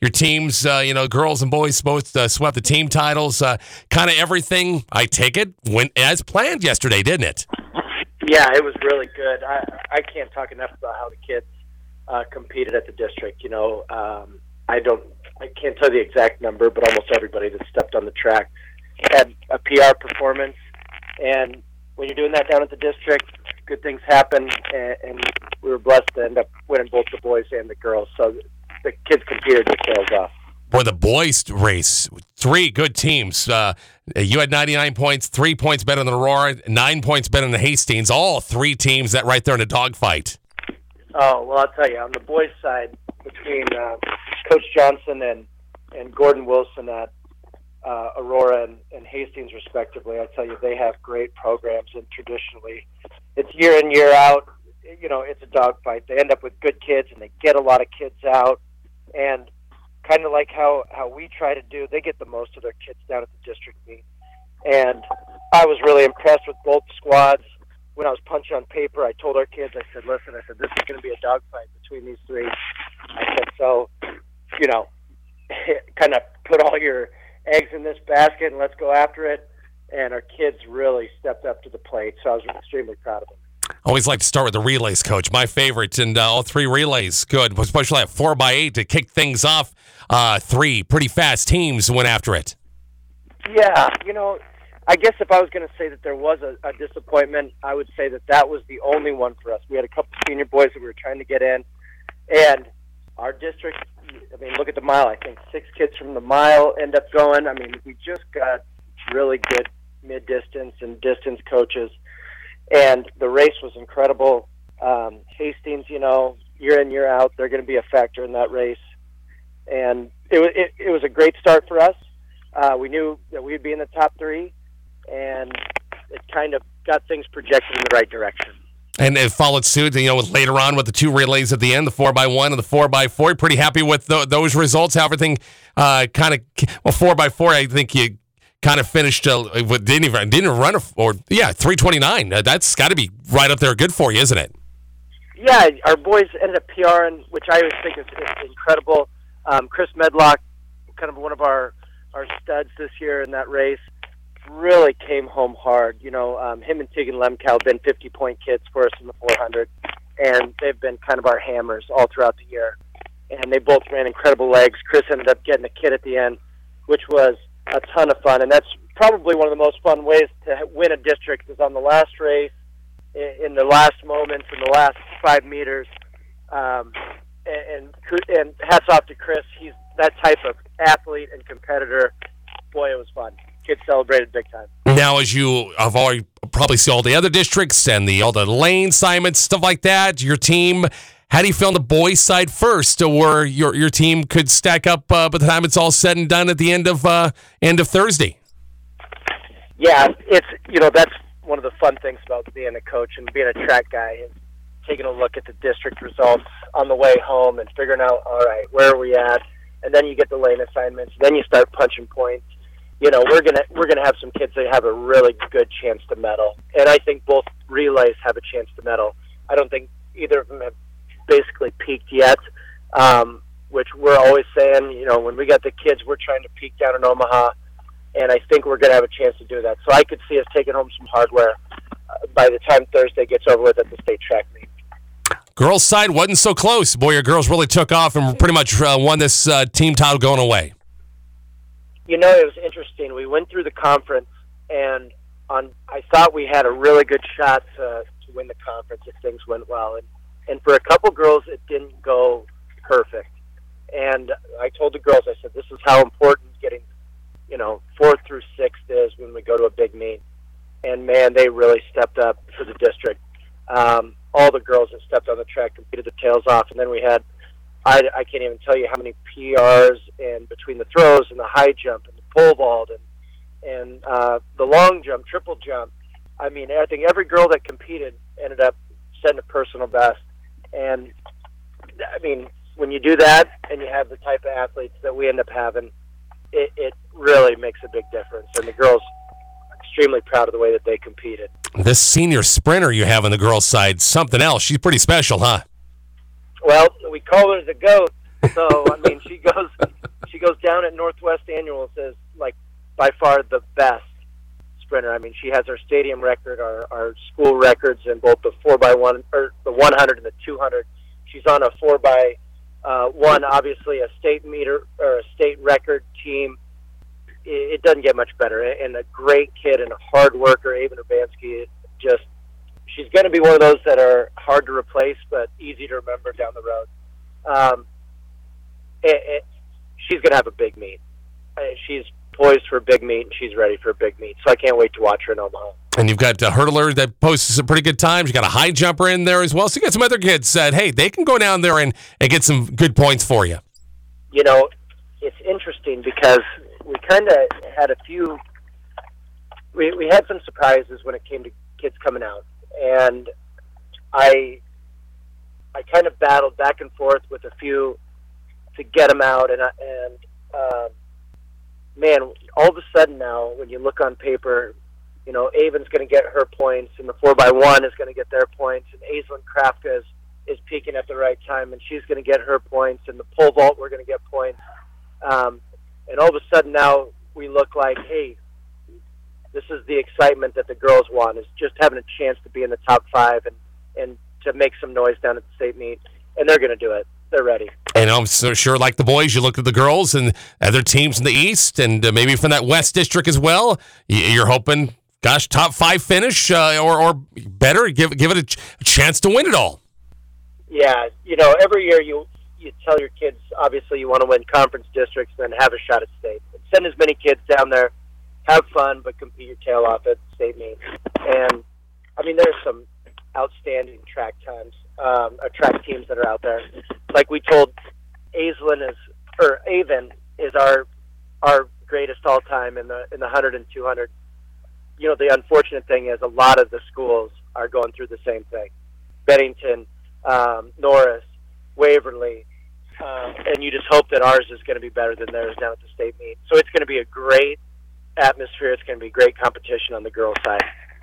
Your teams, girls and boys both swept the team titles. Kind of everything, I take it, went as planned yesterday, didn't it? Yeah, it was really good. I can't talk enough about how the kids competed at the district. I can't tell the exact number, but almost everybody that stepped on the track had a PR performance. And when you're doing that down at the district, good things happen. And we were blessed to end up winning both the boys and the girls. So the kids competed their tails off. For the boys race, 3 good teams. You had 99 points, 3 points better than Aurora, 9 points better than Hastings. All 3 teams that right there in a dogfight. Oh, well, I'll tell you, on the boys' side, between Coach Johnson and Gordon Wilson at Aurora and Hastings, respectively, I tell you, they have great programs, and traditionally, it's year in, year out. It's a dogfight. They end up with good kids, and they get a lot of kids out, and kind of like how we try to do, they get the most of their kids down at the district meet. And I was really impressed with both squads. When I was punching on paper, I told our kids, I said, listen, this is going to be a dogfight between these 3. I said, so, kind of put all your eggs in this basket and let's go after it. And our kids really stepped up to the plate, so I was extremely proud of them. Always like to start with the relays, Coach. My favorite, and all 3 relays good, especially at 4x8 to kick things off. 3 pretty fast teams went after it. Yeah, I guess if I was going to say that there was a disappointment, I would say that was the only one for us. We had a couple senior boys that we were trying to get in, and our district, look at the mile. I think 6 kids from the mile end up going. We just got really good mid-distance and distance coaches, and the race was incredible. Hastings, year in, year out, they're going to be a factor in that race, and it was a great start for us. We knew that we'd be in the top 3, and it kind of got things projected in the right direction. And it followed suit, later on with the 2 relays at the end, the 4x1 and the 4x4. You're pretty happy with those results? How everything 4x4, I think you kind of finished, didn't even run, 3:29. That's got to be right up there good for you, isn't it? Yeah, our boys ended up PRing, which I always think is incredible. Chris Medlock, kind of one of our studs this year in that race, really came home hard. Him and Tegan Lemkow have been 50-point kids for us in the 400, and they've been kind of our hammers all throughout the year. And they both ran incredible legs. Chris ended up getting a kid at the end, which was a ton of fun. And that's probably one of the most fun ways to win a district is on the last race, in the last moments, in the last 5 meters. And hats off to Chris. He's that type of athlete and competitor. Boy, it was fun. Kids celebrated big time. Now, as you have already probably see all the other districts and all the lane assignments, stuff like that, your team, how do you feel on the boys' side first, where your team could stack up by the time it's all said and done at the end of Thursday? Yeah, it's that's one of the fun things about being a coach and being a track guy is taking a look at the district results on the way home and figuring out, all right, where are we at? And then you get the lane assignments. Then you start punching points. We're gonna have some kids that have a really good chance to medal, and I think both relays have a chance to medal. I don't think either of them have basically peaked yet, which we're always saying. When we got the kids, we're trying to peak down in Omaha, and I think we're gonna have a chance to do that. So I could see us taking home some hardware by the time Thursday gets over with at the state track meet. Girls' side wasn't so close. Boy, your girls really took off and pretty much won this team title going away. It was interesting. We went through the conference, and I thought we had a really good shot to win the conference if things went well. And for a couple girls, it didn't go perfect. And I told the girls, I said, this is how important getting, 4th through 6th is when we go to a big meet. And, man, they really stepped up for the district. All the girls that stepped on the track competed their tails off. And then we had, I can't even tell you how many PRs and between the throws and the high jump and the pole vault and the long jump, triple jump. I think every girl that competed ended up setting a personal best. And, when you do that and you have the type of athletes that we end up having, it really makes a big difference. And the girls are extremely proud of the way that they competed. This senior sprinter you have on the girls' side, something else. She's pretty special, huh? Well, we call her the GOAT. So, she goes Northwest Annuals as like by far the best sprinter. I mean, she has our stadium record, our school records in both the 4x1 or the 100 and the 200. She's on a 4x1, obviously a state meter or a state record team. It doesn't get much better. And a great kid and a hard worker, Avon Urbanski. She's going to be one of those that are hard to replace, but easy to remember down the road. She's going to have a big meet. She's poised for a big meet, and she's ready for a big meet. So I can't wait to watch her in Omaha. And you've got a hurdler that posts some pretty good times. You got a high jumper in there as well. So you got some other kids that, hey, they can go down there and get some good points for you. You know, it's interesting because we kind of had a few – we had some surprises when it came to kids coming out. And I kind of battled back and forth with a few to get them out. And man, all of a sudden now, when you look on paper, you know, Avon's going to get her points, and the 4x1 is going to get their points, and Aislinn Krafka is peaking at the right time, and she's going to get her points, and the pole vault, we're going to get points. And all of a sudden now we look like, hey, this is the excitement that the girls want, is just having a chance to be in the top 5 and to make some noise down at the state meet. And they're going to do it. They're ready. And I'm so sure, like the boys, you look at the girls and other teams in the East and maybe from that West District as well. You're hoping, gosh, top 5 finish or better. Give it a chance to win it all. Yeah, you know, every year you tell your kids, obviously, you want to win conference districts and then have a shot at state. Send as many kids down there, have fun, but compete your tail off at state meets. And, I mean, there's some outstanding track times, track teams that are out there. Like we told, Avon is our greatest all time in the 100 and 200. You know, the unfortunate thing is a lot of the schools are going through the same thing. Bennington, Norris, Waverly, and you just hope that ours is going to be better than theirs down at the state meet. So it's going to be a great atmosphere. It's going to be great competition on the girls' side.